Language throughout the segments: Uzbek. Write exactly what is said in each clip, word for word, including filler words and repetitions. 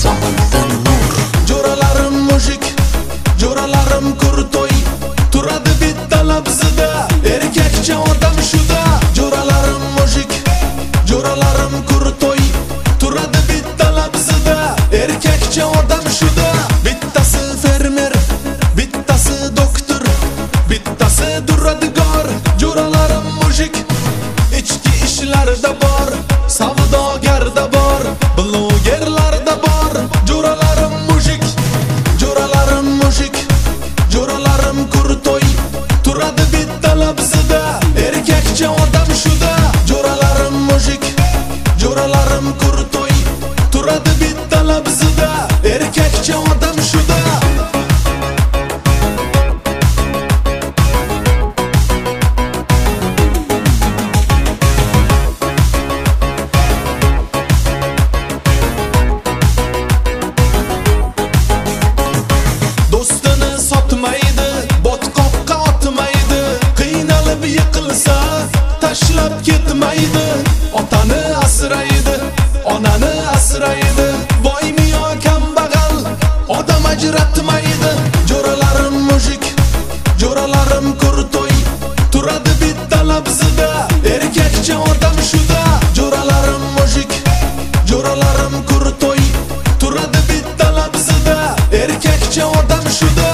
Somondan nur. Jo'ralarim mujik, jo'ralarim kurtoy, turadi bitta labzida, erkakcha odam shuda. Jo'ralarim mujik, jo'ralarim kurtoy, turadi bitta labzida, erkakcha odam shuda. Bittasi fermer, bittasi doktor, bittasi duradigar. Jo'ralarim mujik, ichki ishlarda bor, savdogarda bor, blogerlarda bor. Jo'ralarim mujik, jo'ralarim mujik, jo'ralarim kurtoy, turadi bitta labzida, erkakcha odam shuda. Jo'ralarim mujik, jo'ralarim kurtoy, turadi bitta labzida, erkakcha odam shuda. Do'stini sotmaydi, botqoqqa otmaydi, qiynalib yiqilsa tashlab ketmaydi. Otani asraydi, onani asraydi, boymi yo kambag'al odam ajratmaydi. Jo'ralarim mujik, jo'ralarim kurtoy, turadi bitta labzida, erkakcha odam shuda. Jo'ralarim mujik, jo'ralarim kurtoy, turadi bitta labzida, erkakcha odam shuda.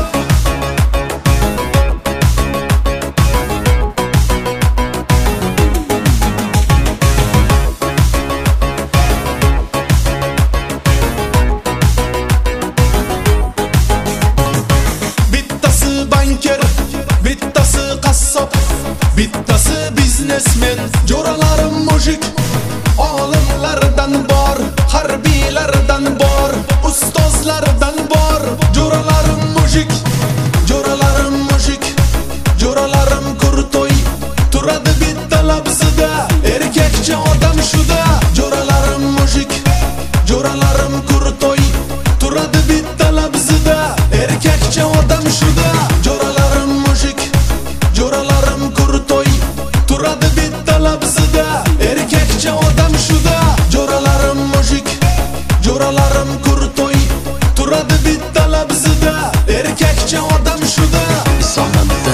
Bittasi banker, bittasi qassob, bittasi biznesmen. Jo'ralarim mujik, olimlardan bor, harbiylardan bor, ustozlardan bor. Jo'ralarim mujik, jo'ralarim mujik, jo'ralarim kurtoy, turadi bitta labzida, erkakcha odam shuda. Jo'ralarim mujik, jo'ralarim kurtoy, turadi bitta labzida, erkakcha odam shuda. Jo'ralarim mujik, jo'ralarim kurtoy, turadi bitta labzida, erkakcha odam shuda. Jo'ralarim mujik, jo'ralarim kurtoy, turadi bitta labzida, erkakcha odam shuda. Somondan